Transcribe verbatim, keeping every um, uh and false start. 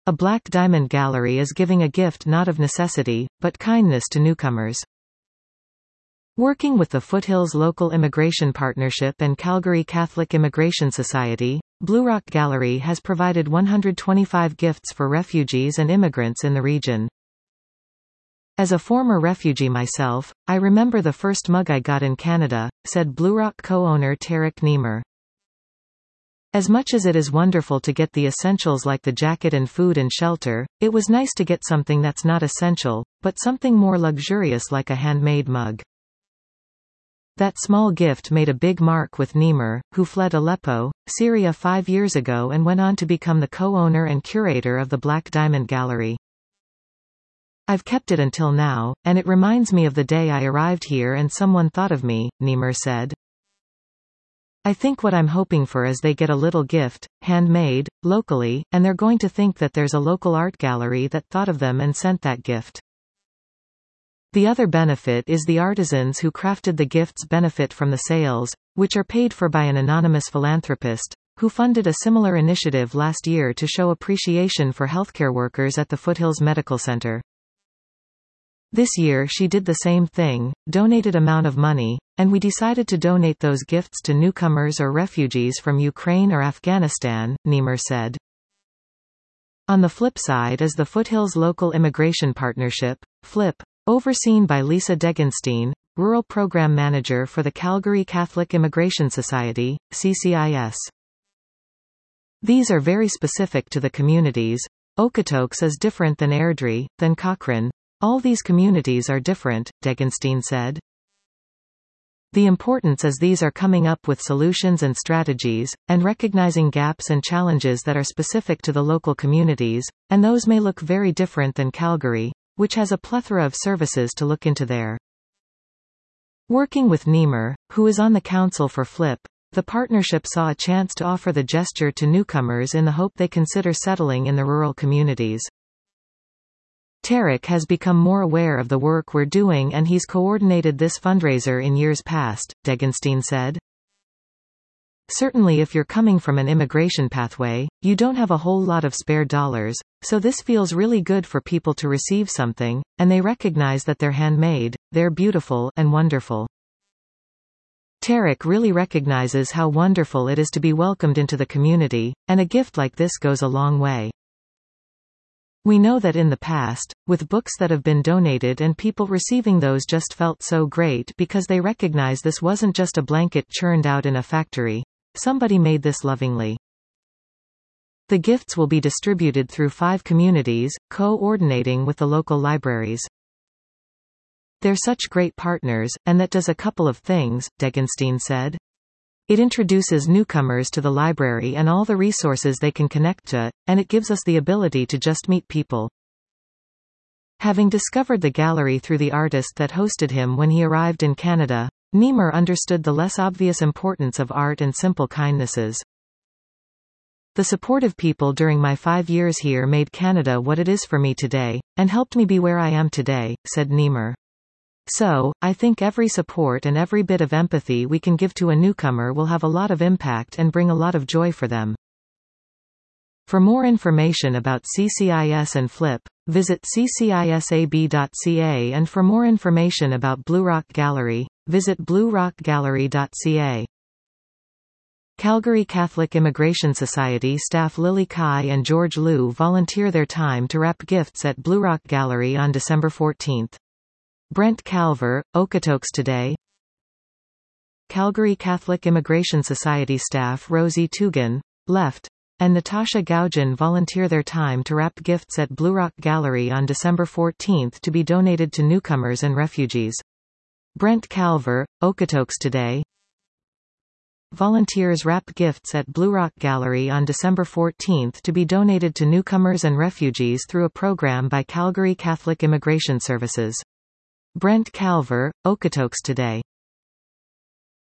A Black Diamond Gallery is giving a gift not of necessity, but kindness to newcomers. Working with the Foothills Local Immigration Partnership and Calgary Catholic Immigration Society, Blue Rock Gallery has provided one hundred twenty-five gifts for refugees and immigrants in the region. As a former refugee myself, I remember the first mug I got in Canada, said Blue Rock co-owner Tarek Niemer. As much as it is wonderful to get the essentials like the jacket and food and shelter, it was nice to get something that's not essential, but something more luxurious like a handmade mug. That small gift made a big mark with Niemer, who fled Aleppo, Syria five years ago and went on to become the co-owner and curator of the Black Diamond Gallery. I've kept it until now, and it reminds me of the day I arrived here and someone thought of me, Niemer said. I think what I'm hoping for is they get a little gift, handmade, locally, and they're going to think that there's a local art gallery that thought of them and sent that gift. The other benefit is the artisans who crafted the gifts benefit from the sales, which are paid for by an anonymous philanthropist, who funded a similar initiative last year to show appreciation for healthcare workers at the Foothills Medical Center. This year she did the same thing, donated amount of money, and we decided to donate those gifts to newcomers or refugees from Ukraine or Afghanistan, Niemer said. On the flip side is the Foothills Local Immigration Partnership, FLIP, overseen by Lisa Degenstein, Rural Program Manager for the Calgary Catholic Immigration Society, C C I S. These are very specific to the communities. Okotoks is different than Airdrie, than Cochrane. All these communities are different, Degenstein said. The importance is these are coming up with solutions and strategies, and recognizing gaps and challenges that are specific to the local communities, and those may look very different than Calgary, which has a plethora of services to look into there. Working with Niemer, who is on the council for FLIP, the partnership saw a chance to offer the gesture to newcomers in the hope they consider settling in the rural communities. Tarek has become more aware of the work we're doing and he's coordinated this fundraiser in years past, Degenstein said. Certainly if you're coming from an immigration pathway, you don't have a whole lot of spare dollars, so this feels really good for people to receive something, and they recognize that they're handmade, they're beautiful, and wonderful. Tarek really recognizes how wonderful it is to be welcomed into the community, and a gift like this goes a long way. We know that in the past, with books that have been donated and people receiving those just felt so great because they recognize this wasn't just a blanket churned out in a factory. Somebody made this lovingly. The gifts will be distributed through five communities, coordinating with the local libraries. They're such great partners, and that does a couple of things, Degenstein said. It introduces newcomers to the library and all the resources they can connect to, and it gives us the ability to just meet people. Having discovered the gallery through the artist that hosted him when he arrived in Canada, Niemer understood the less obvious importance of art and simple kindnesses. The supportive people during my five years here made Canada what it is for me today, and helped me be where I am today, said Niemer. So, I think every support and every bit of empathy we can give to a newcomer will have a lot of impact and bring a lot of joy for them. For more information about C C I S and FLIP, visit c c i s a b dot c a, and for more information about Blue Rock Gallery, visit blue rock gallery dot c a. Calgary Catholic Immigration Society staff Lily Kai and George Liu volunteer their time to wrap gifts at Blue Rock Gallery on December fourteenth. Brent Calver, Okotoks Today. Calgary Catholic Immigration Society staff Rosie Tugan, Left, and Natasha Gaugen volunteer their time to wrap gifts at Blue Rock Gallery on December fourteenth to be donated to newcomers and refugees. Brent Calver, Okotoks Today. Volunteers wrap gifts at Blue Rock Gallery on December fourteenth to be donated to newcomers and refugees through a program by Calgary Catholic Immigration Services. Brent Calver, Okotoks Today.